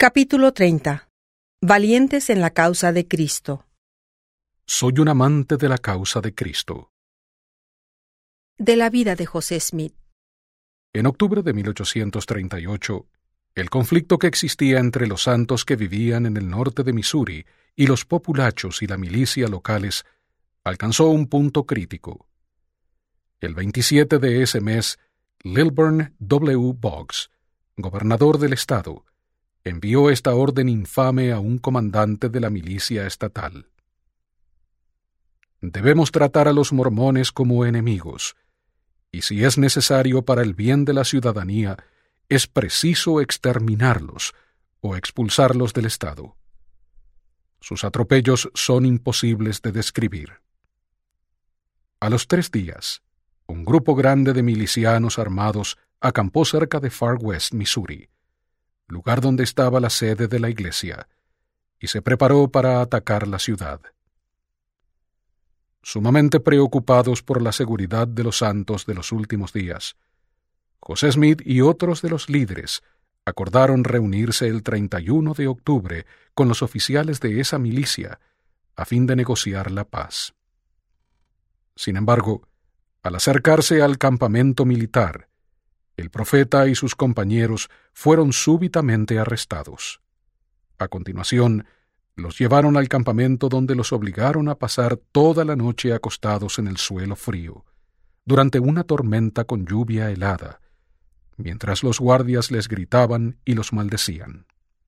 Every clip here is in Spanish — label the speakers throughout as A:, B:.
A: Capítulo 30. Valientes en la causa de Cristo.
B: Soy un amante de la causa de Cristo.
A: De la vida de José Smith.
B: En octubre de 1838, el conflicto que existía entre los santos que vivían en el norte de Missouri y los populachos y la milicia locales alcanzó un punto crítico. El 27 de ese mes, Lilburn W. Boggs, gobernador del estado, envió esta orden infame a un comandante de la milicia estatal. Debemos tratar a los mormones como enemigos, y si es necesario para el bien de la ciudadanía, es preciso exterminarlos o expulsarlos del estado. Sus atropellos son imposibles de describir. A los 3 días, un grupo grande de milicianos armados acampó cerca de Far West, Missouri, lugar donde estaba la sede de la iglesia, y se preparó para atacar la ciudad. Sumamente preocupados por la seguridad de los santos de los últimos días, José Smith y otros de los líderes acordaron reunirse el 31 de octubre con los oficiales de esa milicia a fin de negociar la paz. Sin embargo, al acercarse al campamento militar, el profeta y sus compañeros fueron súbitamente arrestados. A continuación, los llevaron al campamento donde los obligaron a pasar toda la noche acostados en el suelo frío, durante una tormenta con lluvia helada, mientras los guardias les gritaban y los maldecían.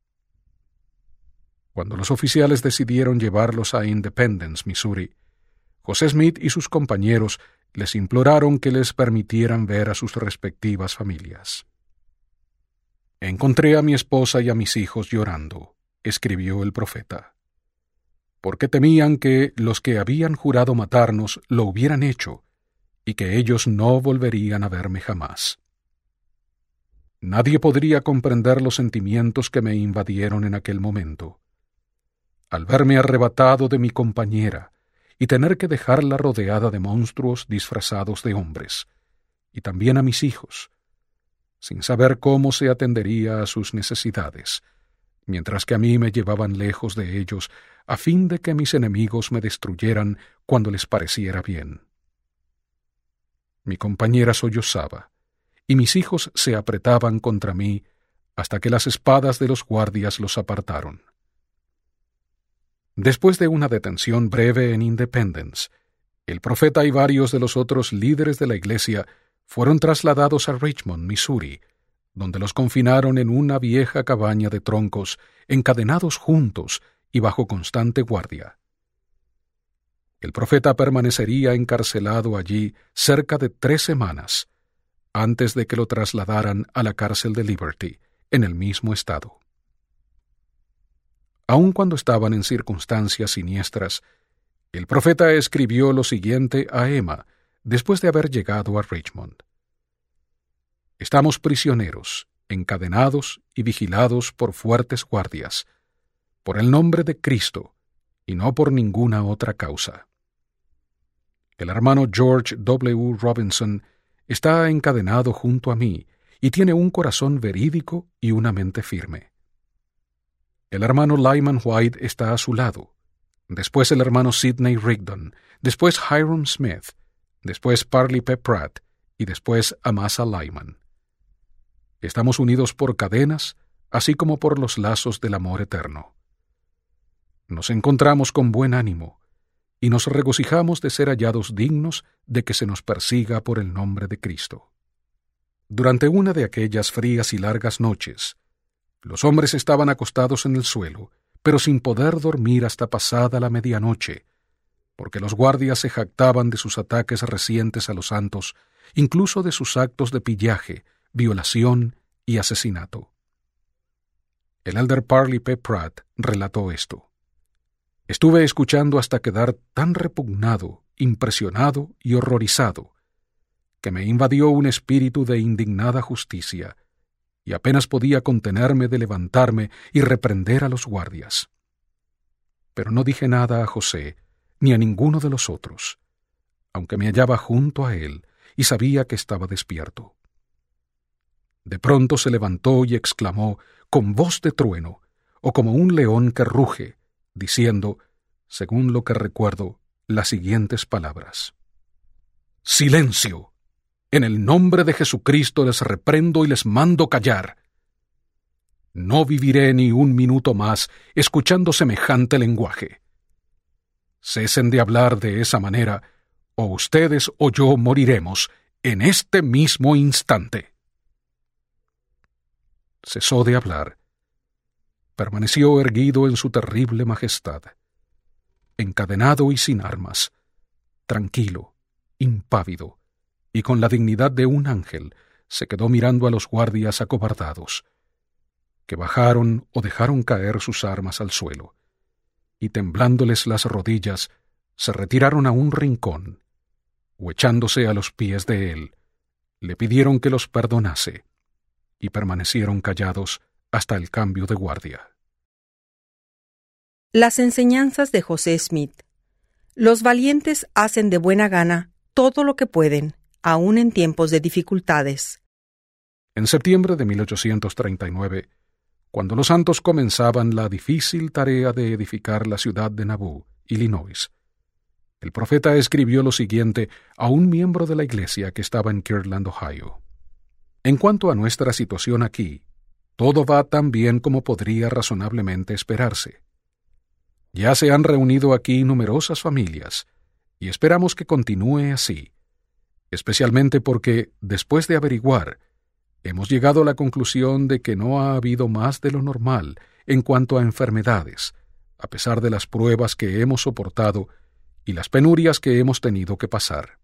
B: Cuando los oficiales decidieron llevarlos a Independence, Missouri, José Smith y sus compañeros les imploraron que les permitieran ver a sus respectivas familias. «Encontré a mi esposa y a mis hijos llorando», escribió el profeta, «porque temían que los que habían jurado matarnos lo hubieran hecho, y que ellos no volverían a verme jamás». Nadie podría comprender los sentimientos que me invadieron en aquel momento. Al verme arrebatado de mi compañera, y tener que dejarla rodeada de monstruos disfrazados de hombres, y también a mis hijos, sin saber cómo se atendería a sus necesidades, mientras que a mí me llevaban lejos de ellos a fin de que mis enemigos me destruyeran cuando les pareciera bien. Mi compañera sollozaba, y mis hijos se apretaban contra mí hasta que las espadas de los guardias los apartaron. Después de una detención breve en Independence, el profeta y varios de los otros líderes de la iglesia fueron trasladados a Richmond, Missouri, donde los confinaron en una vieja cabaña de troncos, encadenados juntos y bajo constante guardia. El profeta permanecería encarcelado allí cerca de 3 semanas, antes de que lo trasladaran a la cárcel de Liberty, en el mismo estado. Aun cuando estaban en circunstancias siniestras, el profeta escribió lo siguiente a Emma después de haber llegado a Richmond. «Estamos prisioneros, encadenados y vigilados por fuertes guardias, por el nombre de Cristo y no por ninguna otra causa. El hermano George W. Robinson está encadenado junto a mí y tiene un corazón verídico y una mente firme. El hermano Lyman White está a su lado, después el hermano Sidney Rigdon, después Hiram Smith, después Parley P. Pratt y después Amasa Lyman. Estamos unidos por cadenas, así como por los lazos del amor eterno. Nos encontramos con buen ánimo y nos regocijamos de ser hallados dignos de que se nos persiga por el nombre de Cristo». Durante una de aquellas frías y largas noches, los hombres estaban acostados en el suelo, pero sin poder dormir hasta pasada la medianoche, porque los guardias se jactaban de sus ataques recientes a los santos, incluso de sus actos de pillaje, violación y asesinato. El elder Parley P. Pratt relató esto. «Estuve escuchando hasta quedar tan repugnado, impresionado y horrorizado, que me invadió un espíritu de indignada justicia, y apenas podía contenerme de levantarme y reprender a los guardias. Pero no dije nada a José, ni a ninguno de los otros, aunque me hallaba junto a él y sabía que estaba despierto. De pronto se levantó y exclamó, con voz de trueno, o como un león que ruge, diciendo, según lo que recuerdo, las siguientes palabras: ¡Silencio! En el nombre de Jesucristo les reprendo y les mando callar. No viviré ni un minuto más escuchando semejante lenguaje. Cesen de hablar de esa manera, o ustedes o yo moriremos en este mismo instante. Cesó de hablar. Permaneció erguido en su terrible majestad, encadenado y sin armas, tranquilo, impávido, y con la dignidad de un ángel se quedó mirando a los guardias acobardados, que bajaron o dejaron caer sus armas al suelo, y temblándoles las rodillas, se retiraron a un rincón, o echándose a los pies de él, le pidieron que los perdonase, y permanecieron callados hasta el cambio de guardia.
A: Las enseñanzas de José Smith. Los valientes hacen de buena gana todo lo que pueden, aun en tiempos de dificultades.
B: En septiembre de 1839, cuando los santos comenzaban la difícil tarea de edificar la ciudad de Nauvoo, Illinois, el profeta escribió lo siguiente a un miembro de la iglesia que estaba en Kirtland, Ohio. En cuanto a nuestra situación aquí, todo va tan bien como podría razonablemente esperarse. Ya se han reunido aquí numerosas familias, y esperamos que continúe así, especialmente porque, después de averiguar, hemos llegado a la conclusión de que no ha habido más de lo normal en cuanto a enfermedades, a pesar de las pruebas que hemos soportado y las penurias que hemos tenido que pasar.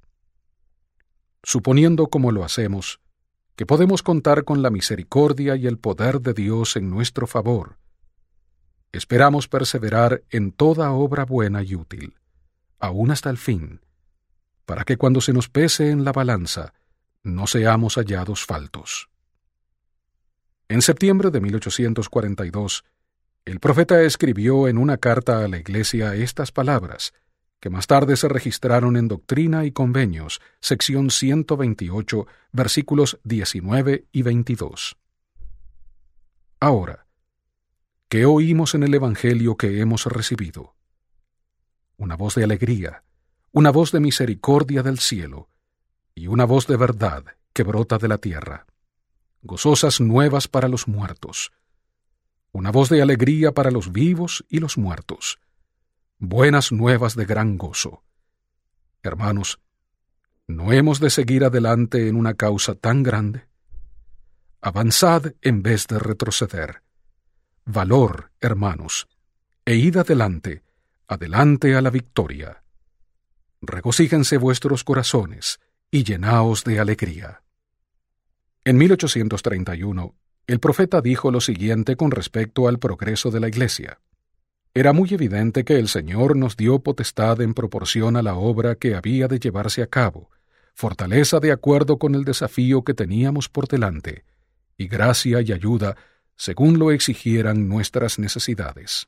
B: Suponiendo, como lo hacemos, que podemos contar con la misericordia y el poder de Dios en nuestro favor, esperamos perseverar en toda obra buena y útil, aún hasta el fin, para que cuando se nos pese en la balanza, no seamos hallados faltos. En septiembre de 1842, el profeta escribió en una carta a la iglesia estas palabras, que más tarde se registraron en Doctrina y Convenios, sección 128, versículos 19 y 22. Ahora, ¿qué oímos en el Evangelio que hemos recibido? Una voz de alegría, una voz de misericordia del cielo, y una voz de verdad que brota de la tierra. Gozosas nuevas para los muertos. Una voz de alegría para los vivos y los muertos. Buenas nuevas de gran gozo. Hermanos, ¿no hemos de seguir adelante en una causa tan grande? Avanzad en vez de retroceder. Valor, hermanos, e id adelante, adelante a la victoria. Regocíjense vuestros corazones y llenaos de alegría. En 1831, el profeta dijo lo siguiente con respecto al progreso de la Iglesia. Era muy evidente que el Señor nos dio potestad en proporción a la obra que había de llevarse a cabo, fortaleza de acuerdo con el desafío que teníamos por delante, y gracia y ayuda según lo exigieran nuestras necesidades.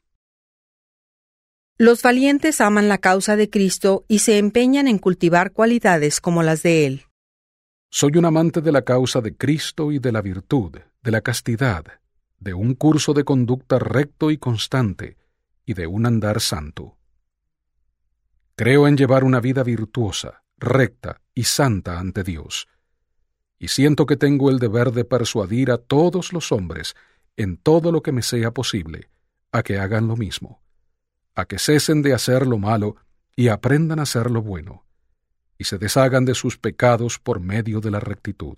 A: Los valientes aman la causa de Cristo y se empeñan en cultivar cualidades como las de Él.
B: Soy un amante de la causa de Cristo y de la virtud, de la castidad, de un curso de conducta recto y constante, y de un andar santo. Creo en llevar una vida virtuosa, recta y santa ante Dios, y siento que tengo el deber de persuadir a todos los hombres, en todo lo que me sea posible, a que hagan lo mismo, a que cesen de hacer lo malo y aprendan a hacer lo bueno, y se deshagan de sus pecados por medio de la rectitud.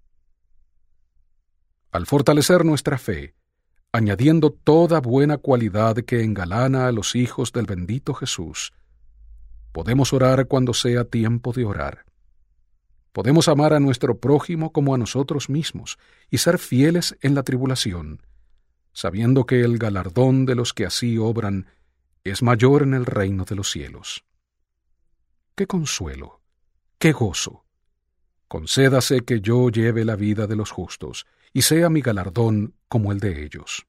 B: Al fortalecer nuestra fe, añadiendo toda buena cualidad que engalana a los hijos del bendito Jesús, podemos orar cuando sea tiempo de orar. Podemos amar a nuestro prójimo como a nosotros mismos y ser fieles en la tribulación, sabiendo que el galardón de los que así obran es mayor en el reino de los cielos. ¡Qué consuelo! ¡Qué gozo! Concédase que yo lleve la vida de los justos y sea mi galardón como el de ellos.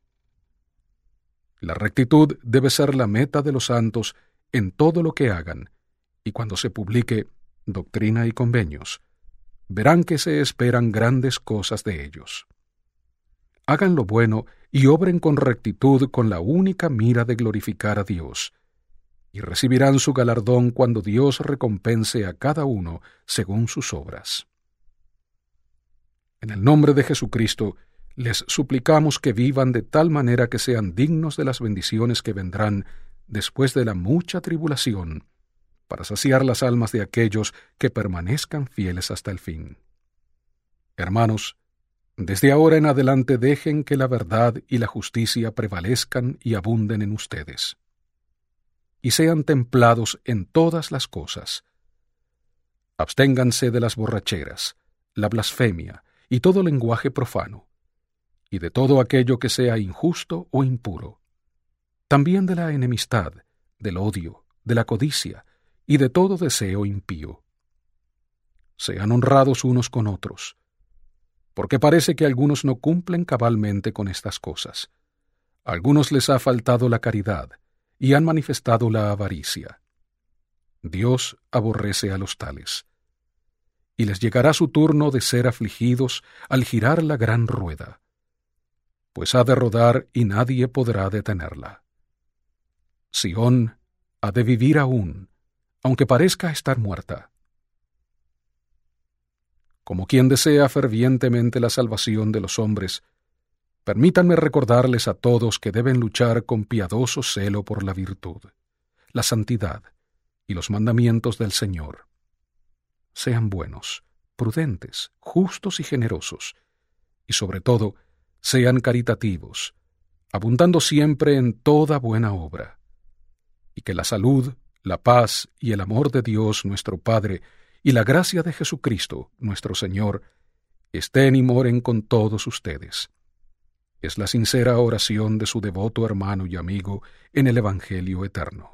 B: La rectitud debe ser la meta de los santos en todo lo que hagan, y cuando se publique Doctrina y Convenios, verán que se esperan grandes cosas de ellos. Hagan lo bueno y obren con rectitud con la única mira de glorificar a Dios, y recibirán su galardón cuando Dios recompense a cada uno según sus obras. En el nombre de Jesucristo, les suplicamos que vivan de tal manera que sean dignos de las bendiciones que vendrán después de la mucha tribulación, para saciar las almas de aquellos que permanezcan fieles hasta el fin. Hermanos, desde ahora en adelante dejen que la verdad y la justicia prevalezcan y abunden en ustedes, y sean templados en todas las cosas. Absténganse de las borracheras, la blasfemia y todo lenguaje profano, y de todo aquello que sea injusto o impuro, también de la enemistad, del odio, de la codicia y de todo deseo impío. Sean honrados unos con otros, porque parece que algunos no cumplen cabalmente con estas cosas. A algunos les ha faltado la caridad y han manifestado la avaricia. Dios aborrece a los tales. Y les llegará su turno de ser afligidos al girar la gran rueda, pues ha de rodar y nadie podrá detenerla. Sión ha de vivir aún, aunque parezca estar muerta. Como quien desea fervientemente la salvación de los hombres, permítanme recordarles a todos que deben luchar con piadoso celo por la virtud, la santidad y los mandamientos del Señor. Sean buenos, prudentes, justos y generosos, y sobre todo, sean caritativos, abundando siempre en toda buena obra, y que la salud, la paz y el amor de Dios nuestro Padre y la gracia de Jesucristo nuestro Señor estén y moren con todos ustedes. Es la sincera oración de su devoto hermano y amigo en el Evangelio eterno.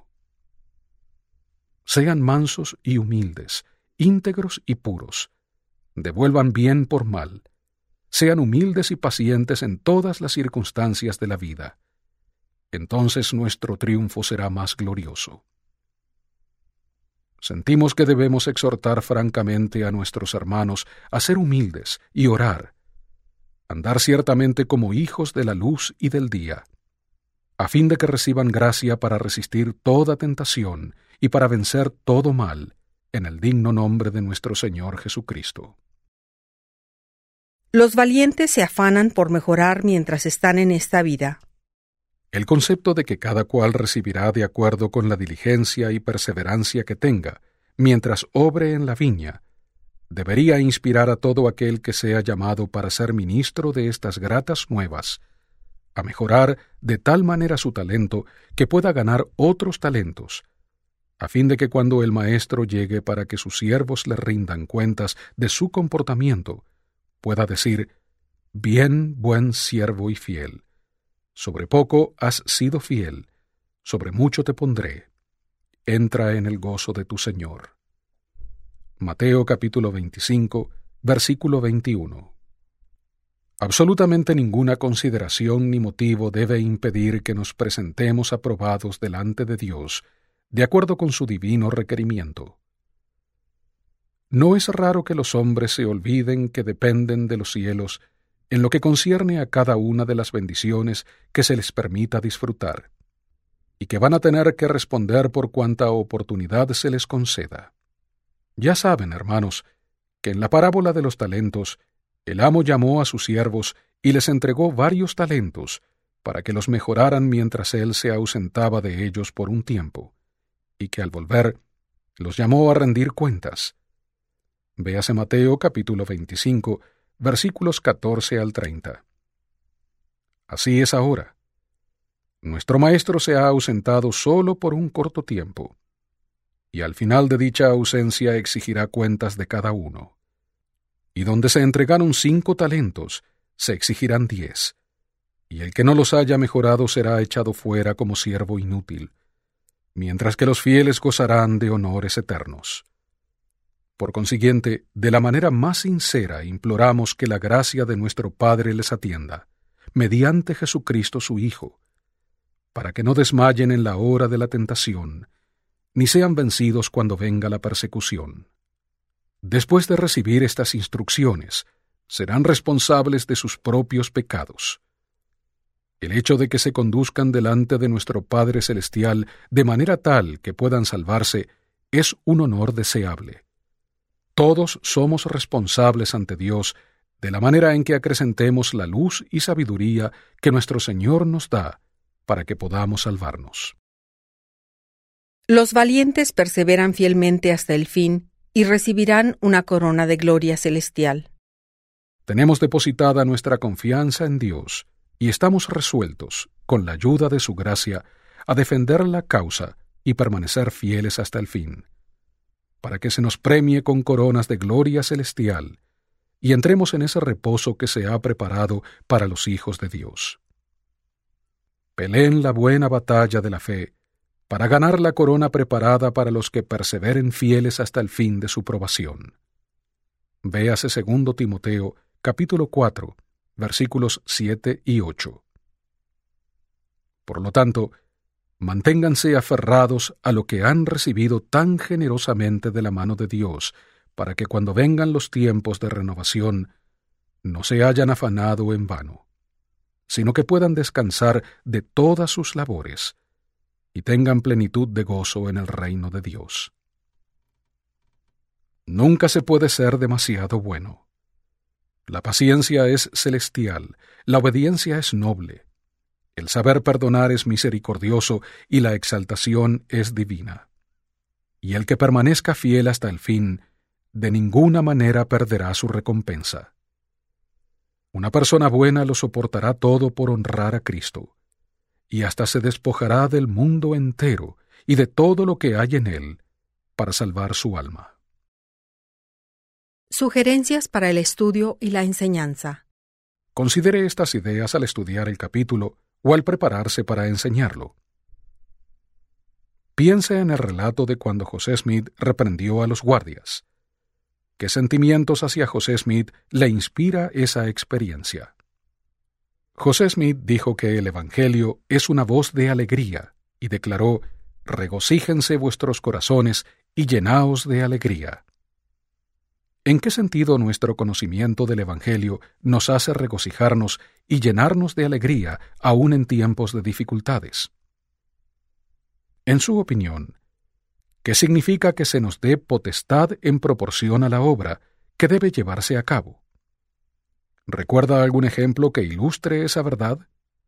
B: Sean mansos y humildes, íntegros y puros, devuelvan bien por mal, sean humildes y pacientes en todas las circunstancias de la vida. Entonces nuestro triunfo será más glorioso. Sentimos que debemos exhortar francamente a nuestros hermanos a ser humildes y orar, andar ciertamente como hijos de la luz y del día, a fin de que reciban gracia para resistir toda tentación y para vencer todo mal, en el digno nombre de nuestro Señor Jesucristo.
A: Los valientes se afanan por mejorar mientras están en esta vida.
B: El concepto de que cada cual recibirá de acuerdo con la diligencia y perseverancia que tenga, mientras obre en la viña, debería inspirar a todo aquel que sea llamado para ser ministro de estas gratas nuevas, a mejorar de tal manera su talento que pueda ganar otros talentos, a fin de que cuando el Maestro llegue para que sus siervos le rindan cuentas de su comportamiento, pueda decir: «Bien, buen siervo y fiel. Sobre poco has sido fiel, sobre mucho te pondré. Entra en el gozo de tu Señor». Mateo capítulo 25, versículo 21. Absolutamente ninguna consideración ni motivo debe impedir que nos presentemos aprobados delante de Dios, de acuerdo con su divino requerimiento. No es raro que los hombres se olviden que dependen de los cielos en lo que concierne a cada una de las bendiciones que se les permita disfrutar, y que van a tener que responder por cuanta oportunidad se les conceda. Ya saben, hermanos, que en la parábola de los talentos, el amo llamó a sus siervos y les entregó varios talentos para que los mejoraran mientras él se ausentaba de ellos por un tiempo, y que al volver los llamó a rendir cuentas. Véase Mateo capítulo 25, versículos 14 al 30. Así es ahora. Nuestro Maestro se ha ausentado solo por un corto tiempo, y al final de dicha ausencia exigirá cuentas de cada uno. Y donde se entregaron 5 talentos, se exigirán 10, y el que no los haya mejorado será echado fuera como siervo inútil, mientras que los fieles gozarán de honores eternos. Por consiguiente, de la manera más sincera imploramos que la gracia de nuestro Padre les atienda, mediante Jesucristo su Hijo, para que no desmayen en la hora de la tentación, ni sean vencidos cuando venga la persecución. Después de recibir estas instrucciones, serán responsables de sus propios pecados. El hecho de que se conduzcan delante de nuestro Padre Celestial de manera tal que puedan salvarse es un honor deseable. Todos somos responsables ante Dios de la manera en que acrecentemos la luz y sabiduría que nuestro Señor nos da para que podamos salvarnos.
A: Los valientes perseveran fielmente hasta el fin y recibirán una corona de gloria celestial.
B: Tenemos depositada nuestra confianza en Dios y estamos resueltos, con la ayuda de su gracia, a defender la causa y permanecer fieles hasta el fin, para que se nos premie con coronas de gloria celestial y entremos en ese reposo que se ha preparado para los hijos de Dios. Peleen la buena batalla de la fe, para ganar la corona preparada para los que perseveren fieles hasta el fin de su probación. Véase 2 Timoteo, capítulo 4, versículos 7 y 8. Por lo tanto, manténganse aferrados a lo que han recibido tan generosamente de la mano de Dios, para que cuando vengan los tiempos de renovación, no se hayan afanado en vano, sino que puedan descansar de todas sus labores y tengan plenitud de gozo en el reino de Dios. Nunca se puede ser demasiado bueno. La paciencia es celestial, la obediencia es noble, el saber perdonar es misericordioso y la exaltación es divina. Y el que permanezca fiel hasta el fin, de ninguna manera perderá su recompensa. Una persona buena lo soportará todo por honrar a Cristo, y hasta se despojará del mundo entero y de todo lo que hay en él para salvar su alma.
A: Sugerencias para el estudio y la enseñanza.
B: Considere estas ideas al estudiar el capítulo o al prepararse para enseñarlo. Piense en el relato de cuando José Smith reprendió a los guardias. ¿Qué sentimientos hacia José Smith le inspira esa experiencia? José Smith dijo que el Evangelio es una voz de alegría y declaró: «Regocíjense vuestros corazones y llenaos de alegría». ¿En qué sentido nuestro conocimiento del Evangelio nos hace regocijarnos y llenarnos de alegría aún en tiempos de dificultades? En su opinión, ¿qué significa que se nos dé potestad en proporción a la obra que debe llevarse a cabo? ¿Recuerda algún ejemplo que ilustre esa verdad?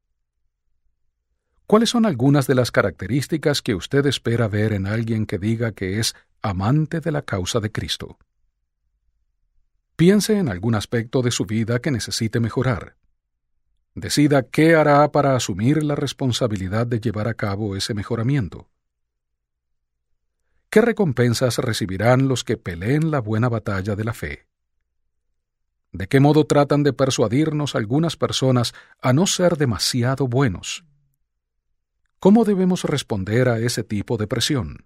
B: ¿Cuáles son algunas de las características que usted espera ver en alguien que diga que es amante de la causa de Cristo? Piense en algún aspecto de su vida que necesite mejorar. Decida qué hará para asumir la responsabilidad de llevar a cabo ese mejoramiento. ¿Qué recompensas recibirán los que peleen la buena batalla de la fe? ¿De qué modo tratan de persuadirnos algunas personas a no ser demasiado buenos? ¿Cómo debemos responder a ese tipo de presión?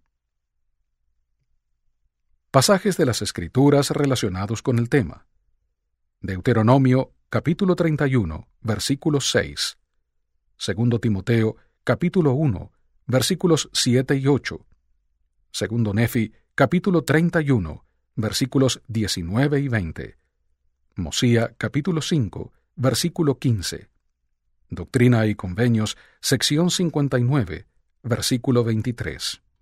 B: Pasajes de las Escrituras relacionados con el tema. Deuteronomio, capítulo 31, versículo 6. 2 Timoteo, capítulo 1, versículos 7 y 8. 2 Nefi, capítulo 31, versículos 19 y 20. Mosía, capítulo 5, versículo 15. Doctrina y Convenios, sección 59, versículo 23.